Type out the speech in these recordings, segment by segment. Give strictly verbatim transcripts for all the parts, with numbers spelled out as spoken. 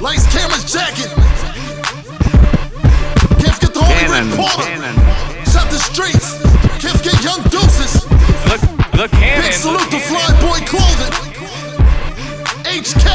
Lights, cameras, jacket. Can't forget the homie Rick Porter. Shot the streets. Can't forget Young Deuces. Look, look, Cannon. Big salute to Fly Boy Clothing. H K.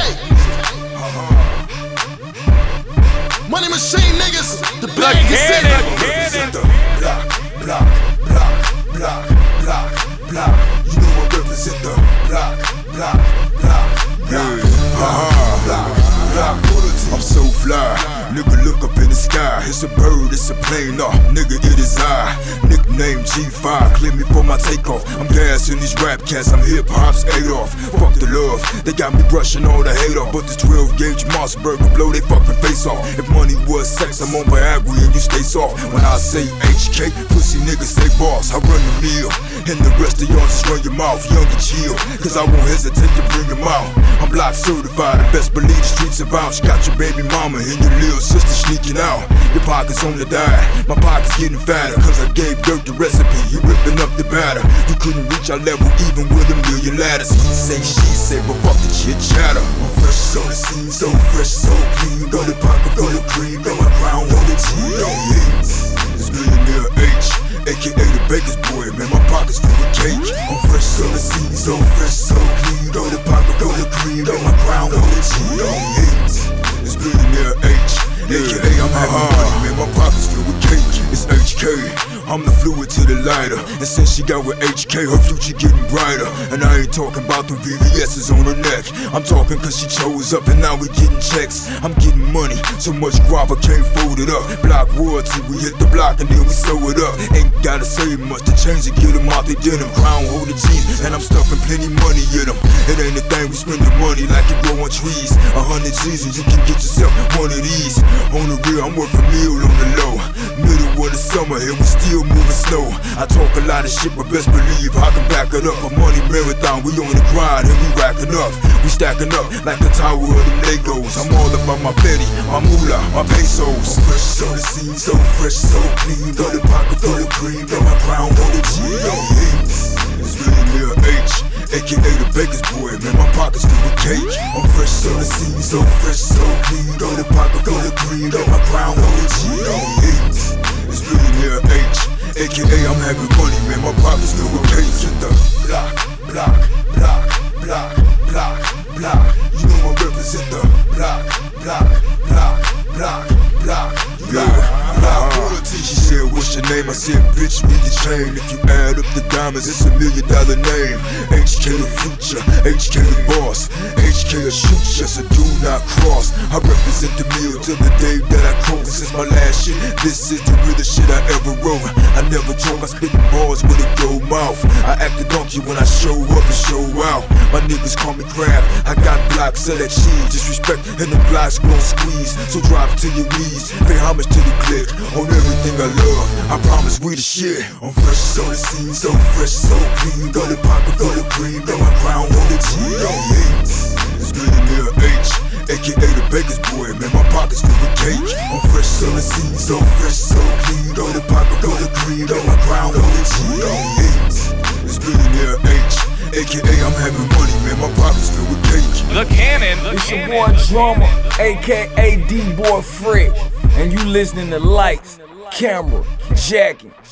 Money Machine niggas. The bag is in it. Block, block, block, block, block, block. You know I represent the block, block, block, block, block, block, block. I'm so fly, nigga look up in the sky. It's a bird, it's a plane, nah, nigga it is I. Nickname G five, clear me for my takeoff. I'm gassing these rap cats, I'm hip hop's Adolf. Fuck the love, they got me brushing all the hate off. But this twelve gauge Mossberg will blow they fucking face off. If money was sex, I'm on Viagra and you stay soft. When I say H K, pussy niggas say boss. I run the meal, and the rest of y'all just run your mouth. Young and chill, cause I won't hesitate to bring them out. I'm block certified, the best believe the streets are bounce. Got your baby mama and your little sister sneaking out. Your pockets on the diet, my pockets getting fatter. Cause I gave Dirt the recipe, he ripping up the batter. You couldn't reach our level even with a million ladders. He say, she say, but fuck the chit chatter. I'm fresh on the scene, so fresh, so clean. Go to pocket, go to cream, got my crown on the G. It's Millionaire H, aka the Baker's boy, man, my pockets full of cake. I'm fresh on the scene, so fresh, so clean. Go to pocket, go to cream, got my crown on the G. It's Millionaire H, aka I'm having money, man, my pockets filled with cake. It's H K, I'm the fluid to the lighter. And since she got with H K, her future getting brighter. And I ain't talking about them V V S's on her neck. I'm talking cause she chose up and now we getting checks. I'm getting money, so much guava can't fold it up. Block royalty, we hit the block and then we sew it up. Ain't gotta say much to change it, get them out they denim. Crown holder jeans, and I'm stuffing plenty money in them. It ain't a thing, we spend the money like it grow on trees. A hundred seasons, you can get yourself one of these. On the real, I'm worth a meal on the low. Middle of the summer, and we still moving slow. I talk a lot of shit, but best believe I can back it up. A money marathon, we on the grind and we racking up. We stacking up like the tower of them Legos. I'm all about my Betty, my moolah, my pesos. I'm fresh on the scene, so fresh, so clean. Got the pocket full of cream, got my crown on the G. It's Millionaire H, aka the Baker's boy, man, my pockets full of cake. I'm fresh on the scene, so fresh, so clean. Got the pocket full of cream, got my crown on the G. It's Millionaire H, aka I'm having money, man, my pockets filled with cake. Hit the block, block, block, block, block, block. You know I represent the block, block, block, block, block, block, block. She said, what's your name? I said, bitch, read the chain. If you add up the diamonds, it's a million dollar name. H K the future, H K the boss, H K a shoot, just a do not cross. I represent the meal till the day that I croak. This is my last shit, this is the realest shit I ever wrote. I never joke, I spit bars with a dough mouth. I act a donkey when I show up and show out. My niggas call me crab, I got blocks of that cheese. Disrespect and the blocks gon' squeeze. So drop to your knees, pay homage to the click on everything I love, I promise we the shit. I'm fresh on the scene, so fresh, so clean. Got the pocket full of cream, got my crown on the G. It's Millionaire H, aka the Baker's boy, man, my pockets full of cake. I'm fresh on the scene, so fresh, so clean. Got the pocket full of cream, got my crown on the G. It's Millionaire H, aka I'm having money, man, my pockets filled with cake. The Cannon, the It's your Cannon. boy Drummer, aka D-Boy Fresh, and you listening to Lights, Camera, Jacking.